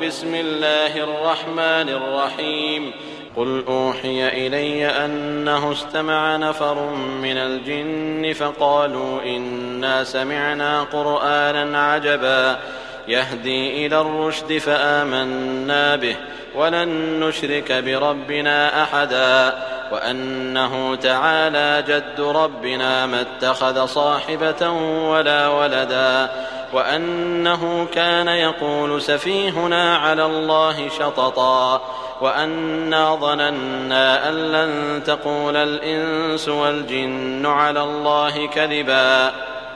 بسم الله الرحمن الرحيم. قل أوحي إلي أنه استمع نفر من الجن فقالوا إنا سمعنا قرآنا عجبا يهدي إلى الرشد فآمنا به ولن نشرك بربنا أحدا وأنه تعالى جد ربنا ما اتخذ صاحبة ولا ولدا وأنه كان يقول سفيهنا على الله شططا وأنا ظننا أن لن تقول الإنس والجن على الله كذبا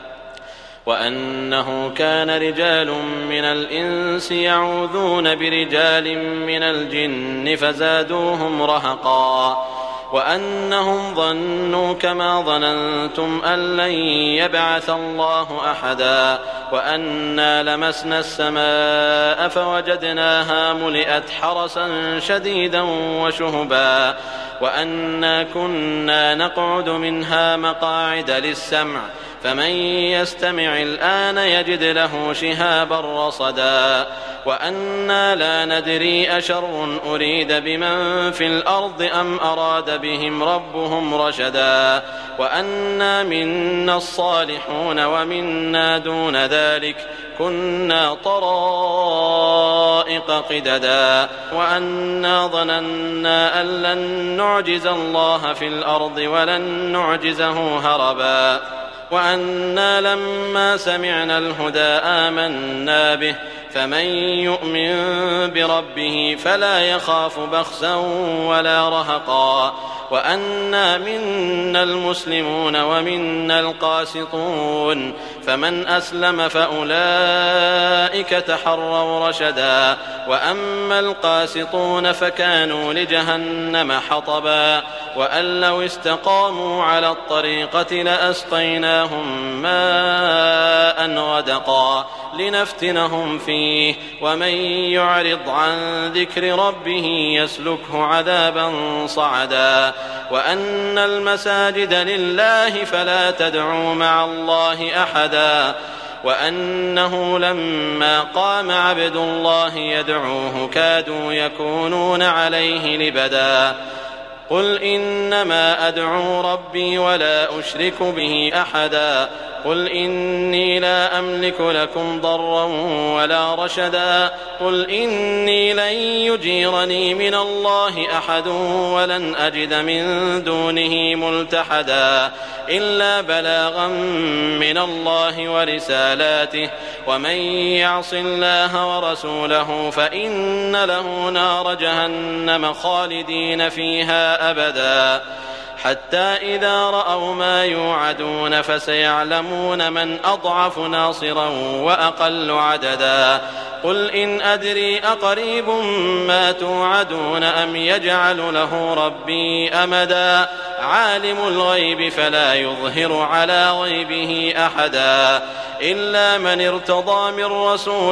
وأنه كان رجال من الإنس يعوذون برجال من الجن فزادوهم رهقا وأنهم ظنوا كما ظننتم أن لن يبعث الله أحدا وأنا لمسنا السماء فوجدناها ملئت حرسا شديدا وشهبا وأنا كنا نقعد منها مقاعد للسمع فمن يستمع الآن يجد له شهابا رصدا وأنا لا ندري أشر أريد بمن في الأرض أم أراد بهم ربهم رشدا وأنا منا الصالحون ومنا دون ذلك كنا طرائق قددا وأنا ظننا أن لن نعجز الله في الأرض ولن نعجزه هربا وأنا لما سمعنا الهدى آمنا به فمن يؤمن بربه فلا يخاف بخسا ولا رهقا وأنا منا المسلمون ومنا القاسطون فمن أسلم فأولئك تحروا رشدا وأما القاسطون فكانوا لجهنم حطبا وأن لو استقاموا على الطريقة لأسقيناهم ماء غدقا لنفتنهم فيه ومن يعرض عن ذكر ربه يسلكه عذابا صعدا وأن المساجد لله فلا تدعوا مع الله أحدا وأنه لما قام عبد الله يدعوه كادوا يكونون عليه لبدا قل إنما أدعو ربي ولا أشرك به أحدا قل إني لا أملك لكم ضرا ولا رشدا قل إني لن يجيرني من الله أحد ولن أجد من دونه ملتحدا إلا بلاغا من الله ورسالاته ومن يعص الله ورسوله فإن له نار جهنم خالدين فيها أبدا حتى إذا رأوا ما يوعدون فسيعلمون من أضعف ناصرا وأقل عددا قل إن أدري أقريب ما توعدون أم يجعل له ربي أمدا عالم الغيب فلا يظهر على غيبه أحدا إلا من ارتضى من رسول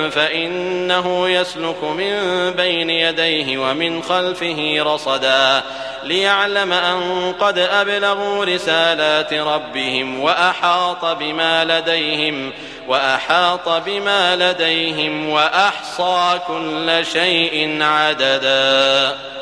فإنه يسلك من بين يديه ومن خلفه رصدا ليعلم أن قد أبلغوا رسالات ربهم وأحاط بما لديهم وأحصى كل شيء عددا.